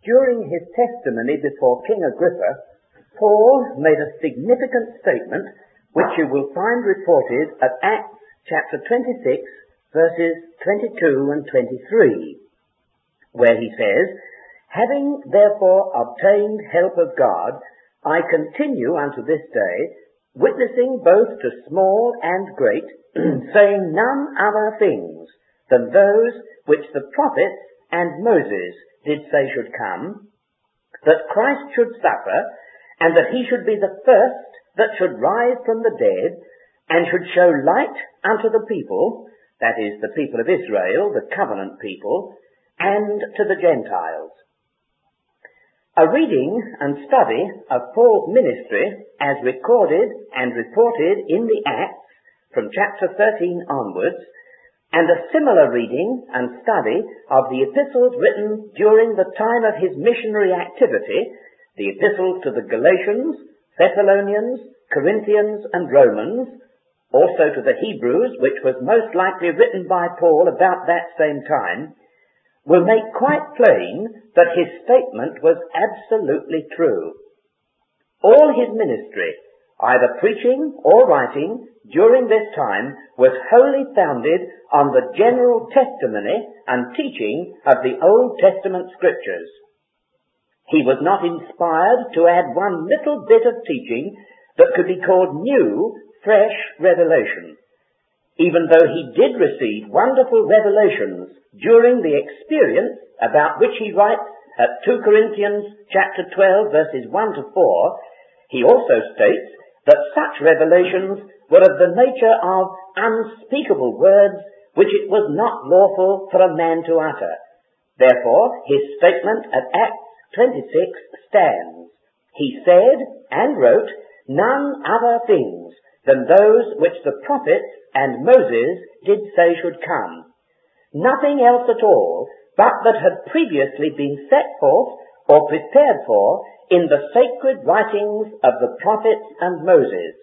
during his testimony before King Agrippa, Paul made a significant statement which you will find reported at Acts chapter 26, verses 22 and 23, where he says, "Having therefore obtained help of God, I continue unto this day, witnessing both to small and great, saying none other things than those which the prophets and Moses did say should come, that Christ should suffer, and that he should be the first that should rise from the dead, and should show light unto the people," that is, the people of Israel, the covenant people, "and to the Gentiles." A reading and study of Paul's ministry as recorded and reported in the Acts from chapter 13 onwards, and a similar reading and study of the epistles written during the time of his missionary activity, the epistles to the Galatians, Thessalonians, Corinthians and Romans, also to the Hebrews, which was most likely written by Paul about that same time, will make quite plain that his statement was absolutely true. All his ministry, either preaching or writing, during this time was wholly founded on the general testimony and teaching of the Old Testament Scriptures. He was not inspired to add one little bit of teaching that could be called new, fresh revelation, even though he did receive wonderful revelations during the experience about which he writes at 2 Corinthians chapter 12 verses 1 to 4. He also states that such revelations were of the nature of unspeakable words which it was not lawful for a man to utter. Therefore, his statement at Acts 26 stands. He said and wrote none other things than those which the prophets and Moses did say should come. Nothing else at all but that had previously been set forth or prepared for in the sacred writings of the prophets and Moses.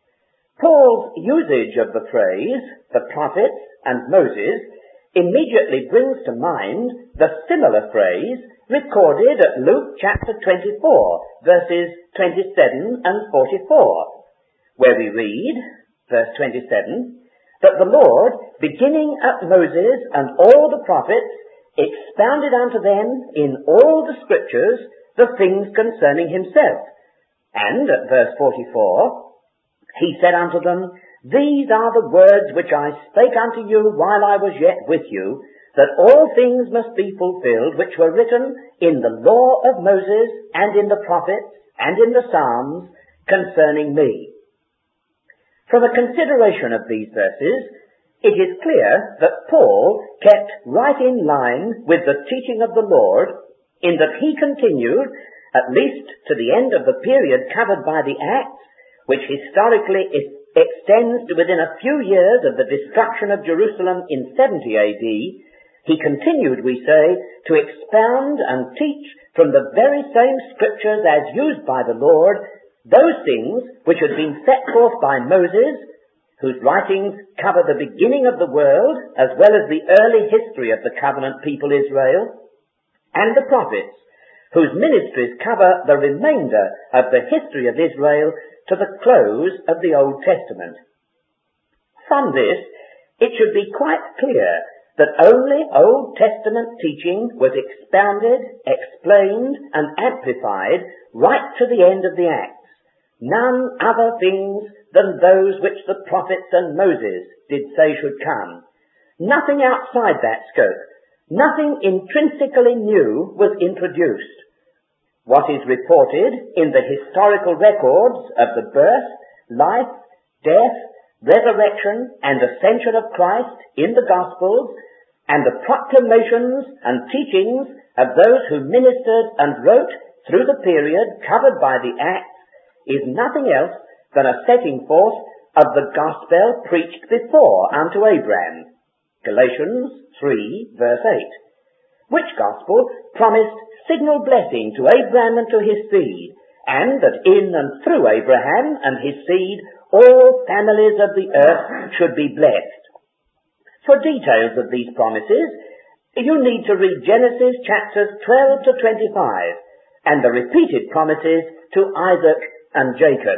Paul's usage of the phrase, the prophets and Moses, immediately brings to mind the similar phrase recorded at Luke chapter 24, verses 27 and 44, where we read, verse 27, that the Lord, beginning at Moses and all the prophets, expounded unto them in all the Scriptures the things concerning himself. And at verse 44, he said unto them, "These are the words which I spake unto you while I was yet with you, that all things must be fulfilled which were written in the law of Moses and in the prophets and in the Psalms concerning me." From a consideration of these verses, it is clear that Paul kept right in line with the teaching of the Lord, in that he continued, at least to the end of the period covered by the Acts, which historically extends to within a few years of the destruction of Jerusalem in 70 AD, he continued, we say, to expound and teach from the very same Scriptures as used by the Lord, those things which had been set forth by Moses, whose writings cover the beginning of the world as well as the early history of the covenant people Israel, and the prophets, whose ministries cover the remainder of the history of Israel to the close of the Old Testament. From this, it should be quite clear that only Old Testament teaching was expounded, explained, and amplified right to the end of the Acts. None other things than those which the prophets and Moses did say should come. Nothing outside that scope, nothing intrinsically new was introduced. What is reported in the historical records of the birth, life, death, resurrection, and ascension of Christ in the Gospels, and the proclamations and teachings of those who ministered and wrote through the period covered by the Acts, is nothing else than a setting forth of the gospel preached before unto Abraham, Galatians 3, verse 8, which gospel promised signal blessing to Abraham and to his seed, and that in and through Abraham and his seed all families of the earth should be blessed. For details of these promises, You need to read Genesis chapters 12 to 25 and the repeated promises to Isaac and Jacob.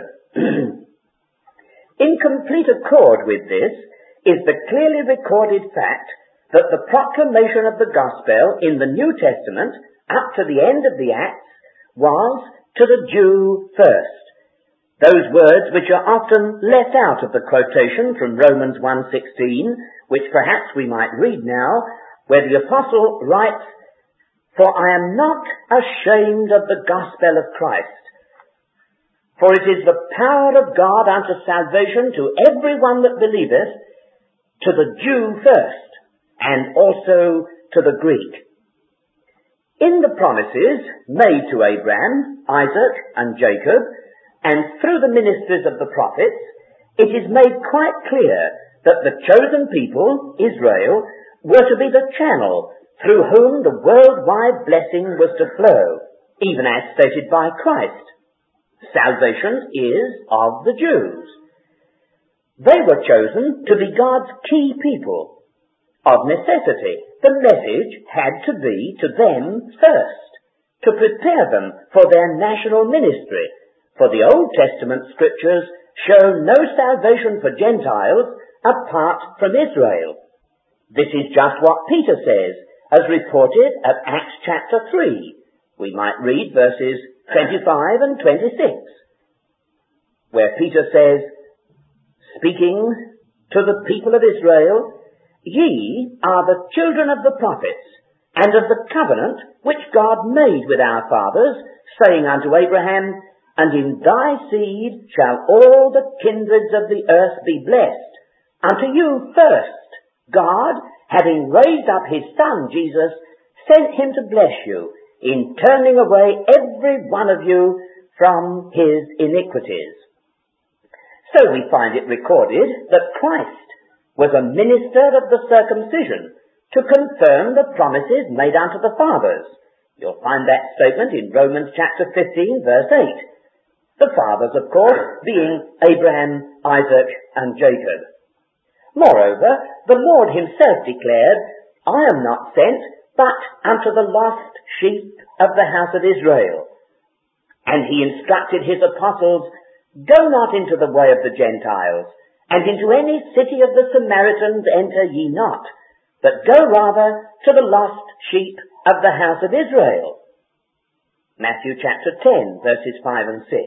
In complete accord with this is the clearly recorded fact that the proclamation of the gospel in the New Testament up to the end of the Acts was to the Jew first. Those words which are often left out of the quotation from Romans 1:16, which perhaps we might read now, where the apostle writes, "For I am not ashamed of the gospel of Christ, for it is the power of God unto salvation to every one that believeth, to the Jew first, and also to the Greek." In the promises made to Abraham, Isaac, and Jacob, and through the ministries of the prophets, it is made quite clear that the chosen people, Israel, were to be the channel through whom the worldwide blessing was to flow, even as stated by Christ. Salvation is of the Jews. They were chosen to be God's key people. Of necessity, the message had to be to them first, to prepare them for their national ministry, for the Old Testament scriptures show no salvation for Gentiles apart from Israel. This is just what Peter says, as reported at Acts chapter 3. We might read verses 25 and 26, where Peter says, speaking to the people of Israel, "Ye are the children of the prophets, and of the covenant which God made with our fathers, saying unto Abraham, And in thy seed shall all the kindreds of the earth be blessed. Unto you first, God, having raised up his Son, Jesus, sent him to bless you, in turning away every one of you from his iniquities." So we find it recorded that Christ was a minister of the circumcision to confirm the promises made unto the fathers. You'll find that statement in Romans chapter 15, verse 8. The fathers, of course, being Abraham, Isaac, and Jacob. Moreover, the Lord himself declared, "I am not sent, but unto the lost sheep of the house of Israel." And he instructed his apostles, "Go not into the way of the Gentiles, and into any city of the Samaritans enter ye not, but go rather to the lost sheep of the house of Israel." Matthew chapter 10, verses 5 and 6.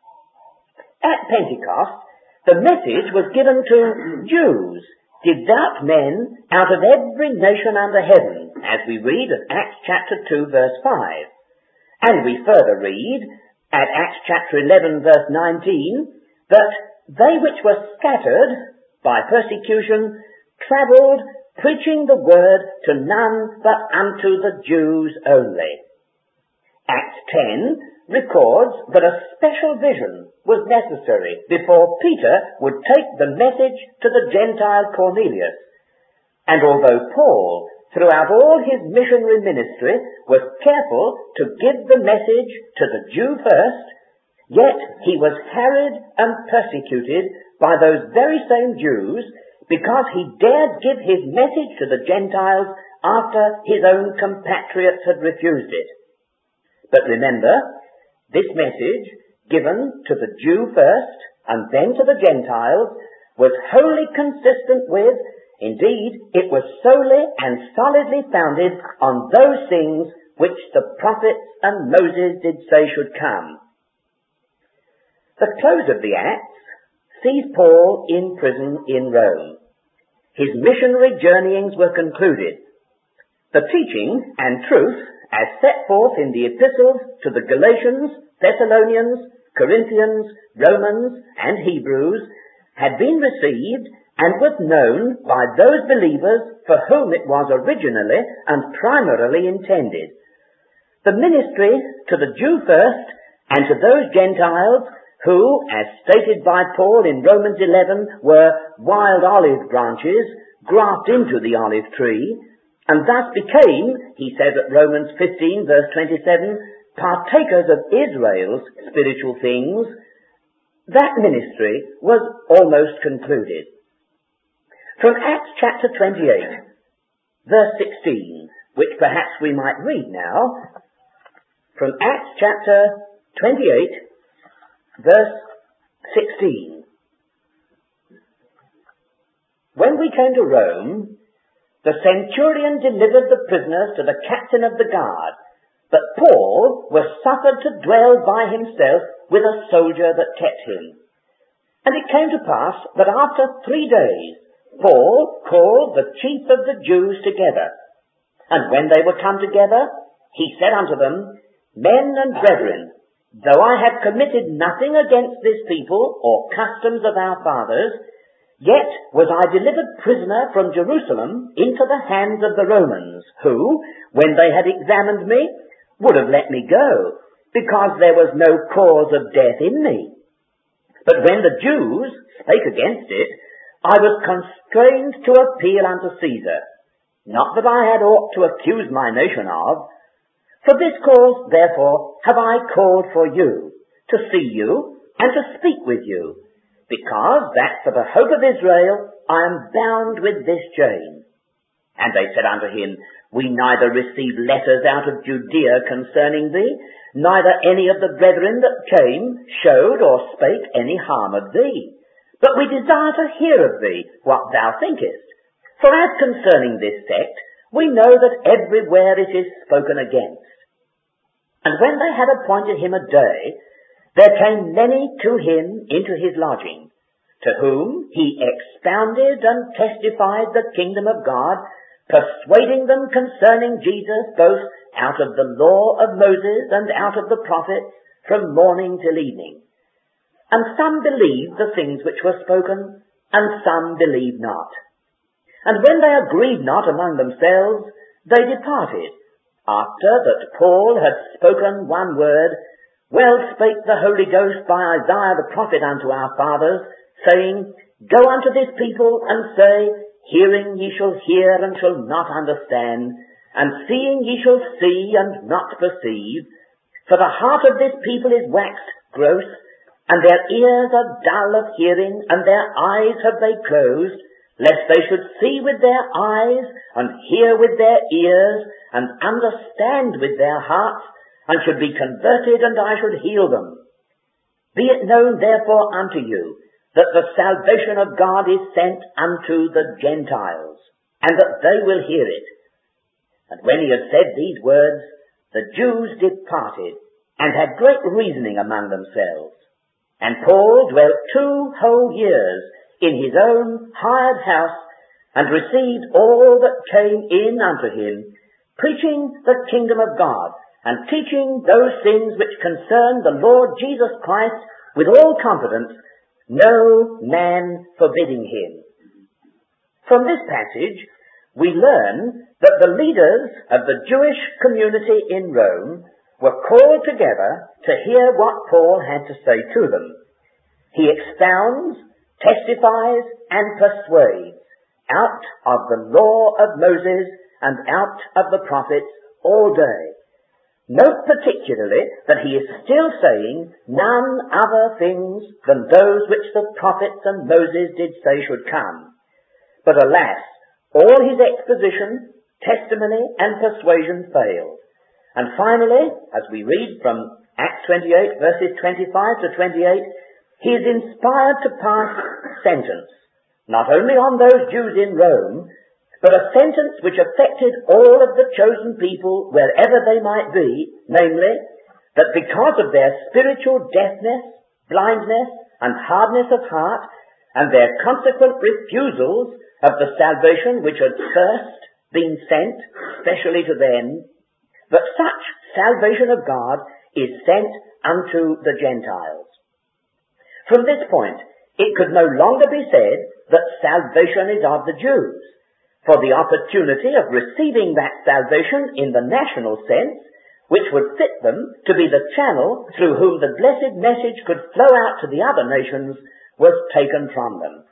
At Pentecost, the message was given to Jews, devout men out of every nation under heaven, as we read at Acts chapter 2, verse 5. And we further read at Acts chapter 11, verse 19, that they which were scattered by persecution travelled, preaching the word to none but unto the Jews only. Acts 10 records that a special vision was necessary before Peter would take the message to the Gentile Cornelius. And although Paul, throughout all his missionary ministry, was careful to give the message to the Jew first, yet he was harried and persecuted by those very same Jews because he dared give his message to the Gentiles after his own compatriots had refused it. But remember, this message, given to the Jew first and then to the Gentiles, was wholly consistent with, indeed, it was solely and solidly founded on those things which the prophets and Moses did say should come. The close of the Acts sees Paul in prison in Rome. His missionary journeyings were concluded. The teaching and truth, as set forth in the epistles to the Galatians, Thessalonians, Corinthians, Romans, and Hebrews, had been received and was known by those believers for whom it was originally and primarily intended. The ministry to the Jew first and to those Gentiles who, as stated by Paul in Romans 11, were wild olive branches grafted into the olive tree, and thus became, he says at Romans 15, verse 27, partakers of Israel's spiritual things, that ministry was almost concluded. From Acts chapter 28, verse 16, which perhaps we might read now, from Acts chapter 28, verse 16. When we came to Rome, the centurion delivered the prisoners to the captain of the guard, but Paul was suffered to dwell by himself with a soldier that kept him. And it came to pass that after 3 days, Paul called the chief of the Jews together. And when they were come together, he said unto them, Men and brethren, though I have committed nothing against this people or customs of our fathers, yet was I delivered prisoner from Jerusalem into the hands of the Romans, who, when they had examined me, would have let me go, because there was no cause of death in me. But when the Jews spake against it, I was constrained to appeal unto Caesar, not that I had aught to accuse my nation of. For this cause, therefore, have I called for you, to see you, and to speak with you, because that for the hope of Israel I am bound with this chain. And they said unto him, We neither received letters out of Judea concerning thee, neither any of the brethren that came showed or spake any harm of thee. But we desire to hear of thee what thou thinkest. For as concerning this sect, we know that everywhere it is spoken against. And when they had appointed him a day, there came many to him into his lodging, to whom he expounded and testified the kingdom of God, persuading them concerning Jesus both out of the law of Moses and out of the prophets from morning till evening. And some believed the things which were spoken, and some believed not. And when they agreed not among themselves, they departed, after that Paul had spoken one word, Well spake the Holy Ghost by Isaiah the prophet unto our fathers, saying, Go unto this people, and say, Hearing ye shall hear, and shall not understand, and seeing ye shall see, and not perceive. For the heart of this people is waxed gross, and their ears are dull of hearing, and their eyes have they closed, lest they should see with their eyes, and hear with their ears, and understand with their hearts, and should be converted, and I should heal them. Be it known therefore unto you, that the salvation of God is sent unto the Gentiles, and that they will hear it. And when he had said these words, the Jews departed, and had great reasoning among themselves. And Paul dwelt 2 whole years in his own hired house, and received all that came in unto him, preaching the kingdom of God, and teaching those things which concern the Lord Jesus Christ with all confidence, no man forbidding him. From this passage, we learn that the leaders of the Jewish community in Rome were called together to hear what Paul had to say to them. He expounds, testifies, and persuades out of the law of Moses and out of the prophets all day. Note particularly that he is still saying none other things than those which the prophets and Moses did say should come. But alas, all his exposition, testimony, and persuasion failed. And finally, as we read from Acts 28 verses 25 to 28, he is inspired to pass sentence, not only on those Jews in Rome, but a sentence which affected all of the chosen people wherever they might be, namely, that because of their spiritual deafness, blindness, and hardness of heart, and their consequent refusals of the salvation which had first been sent specially to them, that such salvation of God is sent unto the Gentiles. From this point, it could no longer be said that salvation is of the Jews, for the opportunity of receiving that salvation in the national sense, which would fit them to be the channel through whom the blessed message could flow out to the other nations, was taken from them.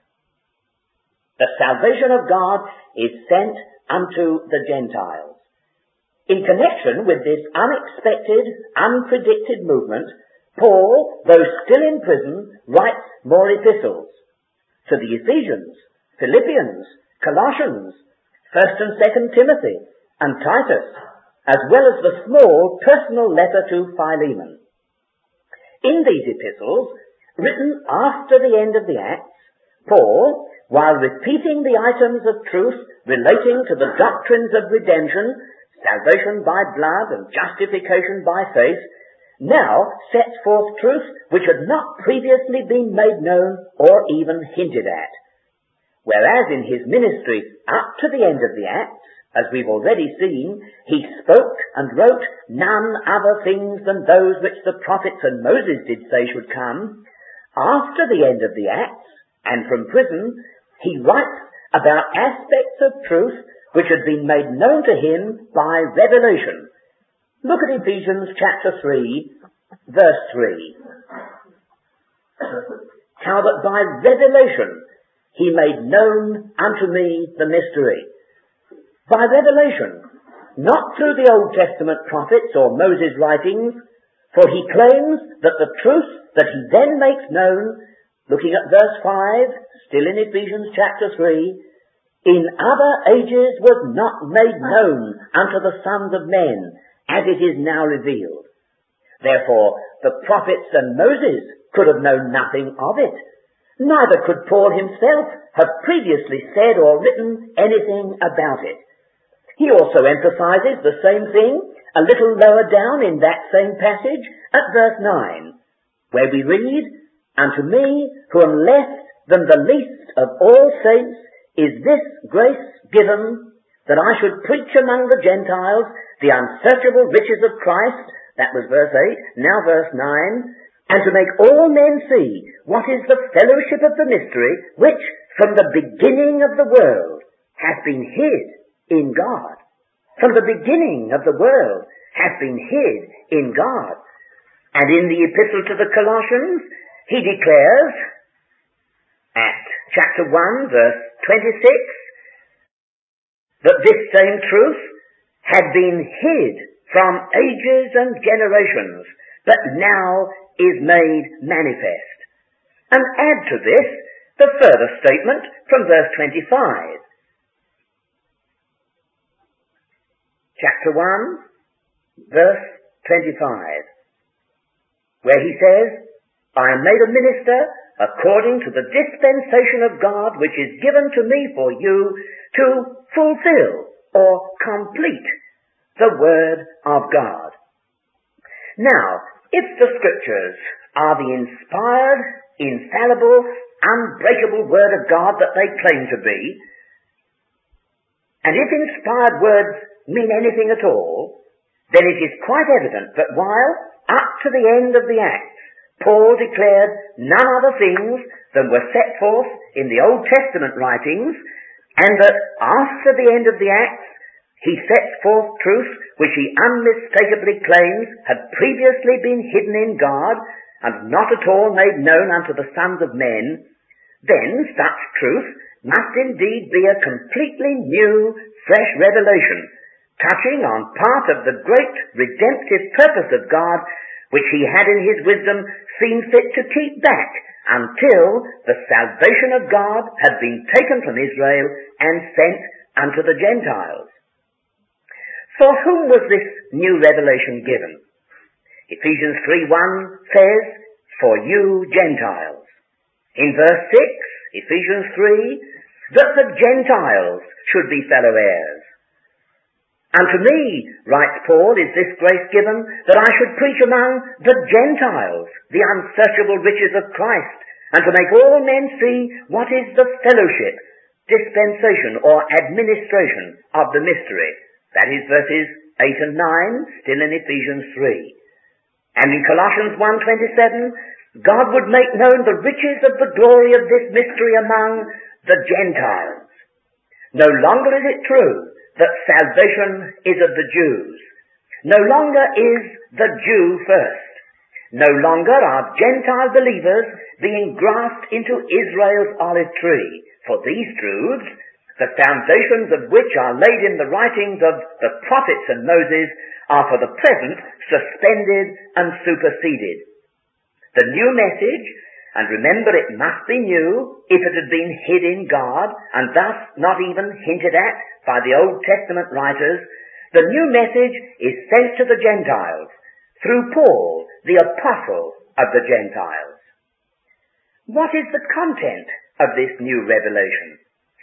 The salvation of God is sent unto the Gentiles. In connection with this unexpected, unpredicted movement, Paul, though still in prison, writes more epistles to the Ephesians, Philippians, Colossians, 1st and 2nd Timothy, and Titus, as well as the small personal letter to Philemon. In these epistles, written after the end of the Acts, Paul, while repeating the items of truth relating to the doctrines of redemption, salvation by blood and justification by faith, now sets forth truth which had not previously been made known or even hinted at. Whereas in his ministry up to the end of the Acts, as we've already seen, he spoke and wrote none other things than those which the prophets and Moses did say should come. After the end of the Acts, and from prison, he writes about aspects of truth which had been made known to him by revelation. Look at Ephesians chapter 3, verse 3. How that by revelation he made known unto me the mystery. By revelation, not through the Old Testament prophets or Moses' writings, for he claims that the truth that he then makes known, looking at verse 5, still in Ephesians chapter 3, in other ages was not made known unto the sons of men, as it is now revealed. Therefore, the prophets and Moses could have known nothing of it. Neither could Paul himself have previously said or written anything about it. He also emphasizes the same thing a little lower down in that same passage at verse 9, where we read, Unto me, who am less than the least of all saints, is this grace given, that I should preach among the Gentiles the unsearchable riches of Christ, that was verse 8, now verse 9, and to make all men see what is the fellowship of the mystery, which from the beginning of the world hath been hid in God. From the beginning of the world hath been hid in God. And in the epistle to the Colossians, he declares, at chapter 1, verse 26, that this same truth had been hid from ages and generations, but now is made manifest. And add to this the further statement from verse 25. Chapter 1, verse 25, where he says, I am made a minister according to the dispensation of God which is given to me for you to fulfill or complete the word of God. Now, if the scriptures are the inspired, infallible, unbreakable word of God that they claim to be, and if inspired words mean anything at all, then it is quite evident that while up to the end of the Acts, Paul declared none other things than were set forth in the Old Testament writings, and that after the end of the Acts, he sets forth truth which he unmistakably claims had previously been hidden in God and not at all made known unto the sons of men, then such truth must indeed be a completely new, fresh revelation, touching on part of the great redemptive purpose of God, which he had in his wisdom seen fit to keep back until the salvation of God had been taken from Israel and sent unto the Gentiles. For whom was this new revelation given? Ephesians 3:1 says, for you Gentiles. In verse 6, Ephesians 3, that the Gentiles should be fellow heirs. Unto me, writes Paul, is this grace given, that I should preach among the Gentiles the unsearchable riches of Christ, and to make all men see what is the fellowship, dispensation, or administration of the mystery. That is verses 8 and 9, still in Ephesians 3. And in Colossians 1:27, God would make known the riches of the glory of this mystery among the Gentiles. No longer is it true that salvation is of the Jews. No longer is the Jew first. No longer are Gentile believers being grafted into Israel's olive tree. For these truths, the foundations of which are laid in the writings of the prophets and Moses, are for the present suspended and superseded. The new message And remember, it must be new if it had been hid in God and thus not even hinted at by the Old Testament writers. The new message is sent to the Gentiles through Paul, the apostle of the Gentiles. What is the content of this new revelation?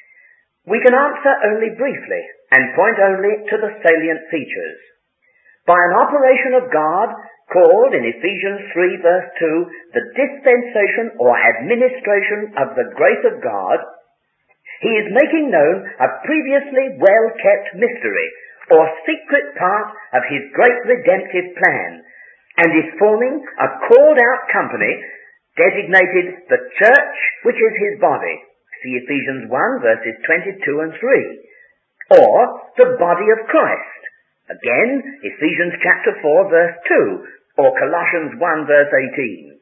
We can answer only briefly and point only to the salient features. By an operation of God, called in Ephesians 3 verse 2, the dispensation or administration of the grace of God, he is making known a previously well-kept mystery or secret part of his great redemptive plan, and is forming a called-out company designated the church, which is his body. See Ephesians 1 verses 22 and 3. Or the body of Christ. Again, Ephesians chapter 4 verse 2, or Colossians 1 verse 18.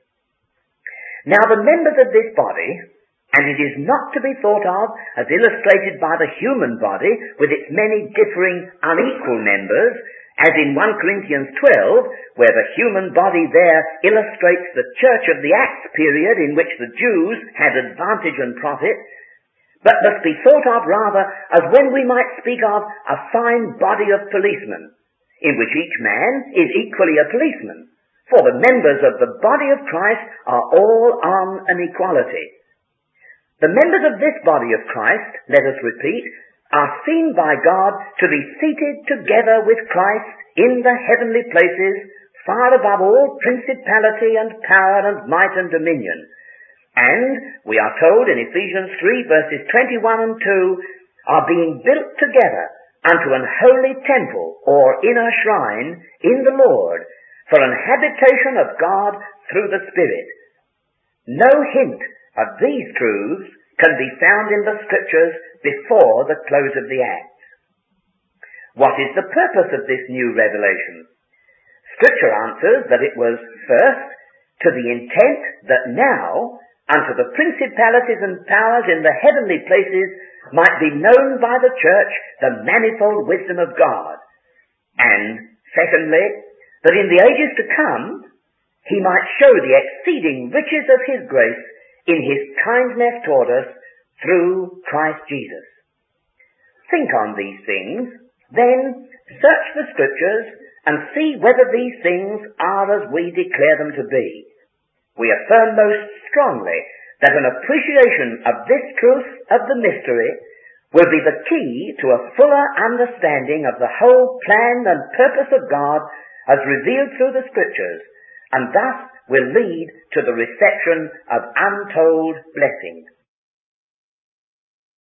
Now the members of this body, and it is not to be thought of as illustrated by the human body with its many differing unequal members, as in 1 Corinthians 12, where the human body there illustrates the church of the Acts period in which the Jews had advantage and profit, but must be thought of rather as when we might speak of a fine body of policemen, in which each man is equally a policeman, for the members of the body of Christ are all on an equality. The members of this body of Christ, let us repeat, are seen by God to be seated together with Christ in the heavenly places, far above all principality and power and might and dominion. And we are told in Ephesians 3 verses 21 and 2, are being built together unto an holy temple or inner shrine in the Lord, for an habitation of God through the Spirit. No hint of these truths can be found in the Scriptures before the close of the Acts. What is the purpose of this new revelation? Scripture answers that it was first to the intent that now unto the principalities and powers in the heavenly places might be known by the church the manifold wisdom of God. And secondly, that in the ages to come he might show the exceeding riches of his grace in his kindness toward us through Christ Jesus. Think on these things, then search the Scriptures and see whether these things are as we declare them to be. We affirm most strongly that an appreciation of this truth of the mystery will be the key to a fuller understanding of the whole plan and purpose of God as revealed through the Scriptures, and thus will lead to the reception of untold blessings.